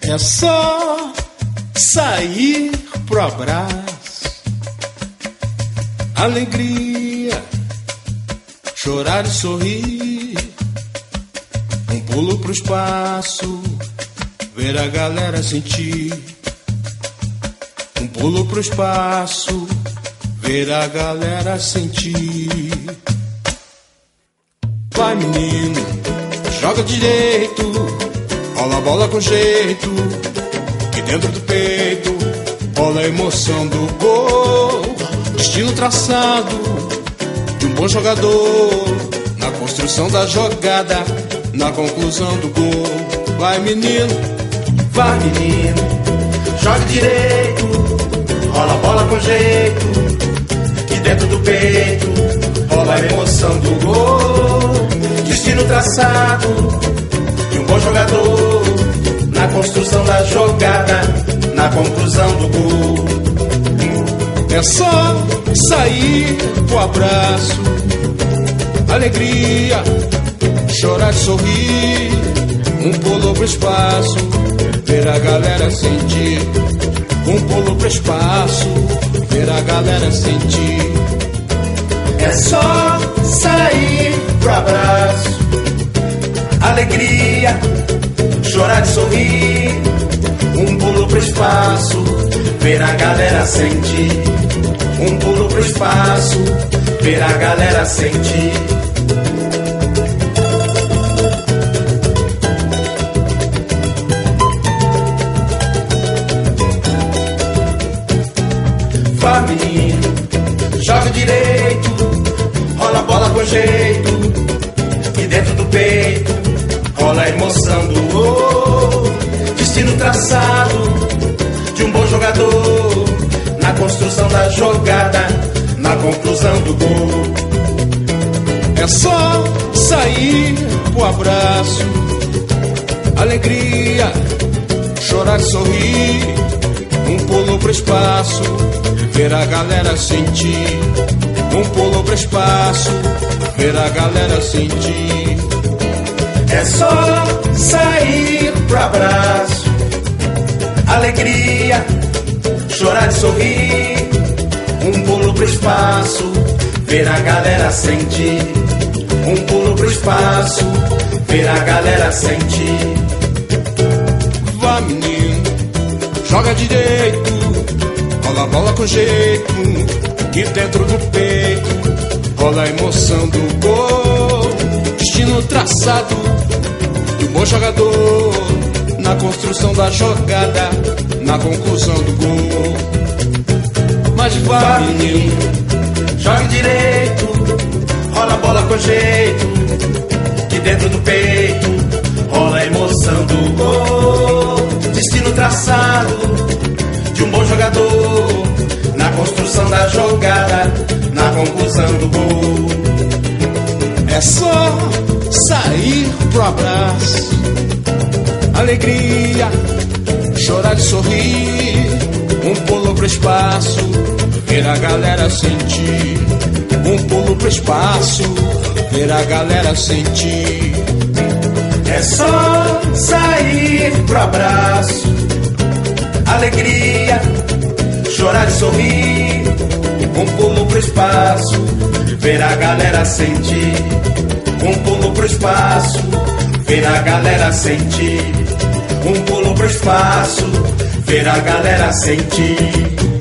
É só sair pro abraço, alegria, chorar e sorrir, um pulo pro espaço, ver a galera sentir, um pulo pro espaço, ver a galera sentir. Vai menino, joga direito, rola a bola com jeito, que dentro do peito rola a emoção do gol. Destino traçado de um bom jogador, na construção da jogada, na conclusão do gol. Vai menino, joga direito, rola a bola com jeito, que dentro do peito rola a emoção do gol. Destino traçado de um bom jogador, na construção da jogada, na conclusão do gol. É só sair pro abraço, alegria, chorar e sorrir, um pulo pro espaço, ver a galera sentir, um pulo pro espaço, ver a galera sentir. É só sair pro abraço, alegria, chorar e sorrir, um pulo pro espaço, ver a galera sentir, um pulo pro espaço, ver a galera sentir. Vá menino, joga direito, rola a bola com jeito, e dentro do peito rola a emoção do gol. Destino traçado de um bom jogador, na construção da jogada, na conclusão do gol. É só sair pro abraço, alegria, chorar e sorrir, um pulo pro espaço, ver a galera sentir, um pulo pro espaço, ver a galera sentir. É só sair pro abraço, alegria, chorar e sorrir, um pulo pro espaço, ver a galera sentir, um pulo pro espaço, ver a galera sentir. Vá menino, joga direito, rola a bola com jeito, e dentro do peito rola a emoção do gol. Destino traçado de um bom jogador, na construção da jogada, na conclusão do gol. Mas vá menino, joga direito, rola a bola com jeito, que dentro do peito rola a emoção do gol. Destino traçado de um bom jogador, na construção da jogada, na conclusão do gol. É só sair pro abraço, alegria, chorar e sorrir, um pulo pro espaço, ver a galera sentir, um pulo pro espaço, ver a galera sentir. É só sair pro abraço, alegria, chorar e sorrir, um pulo pro espaço, ver a galera sentir, um pulo pro espaço, ver a galera sentir, um pulo pro espaço, ver a galera sentir.